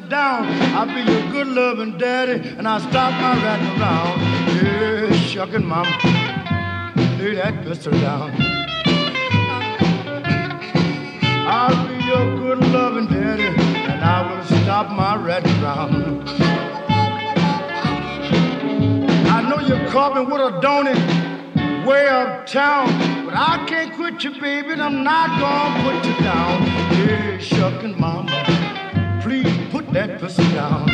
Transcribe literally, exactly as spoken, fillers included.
down. I'll be your good loving daddy, and I'll stop my ratting around. Yeah, shucking mama, lay that pistol down. I'll be your good loving daddy, and I will stop my ratting around. I know you're coughing with a donut way uptown, but I can't quit you, baby, and I'm not gonna put you down. Yeah, shucking mama, please put that pussy down.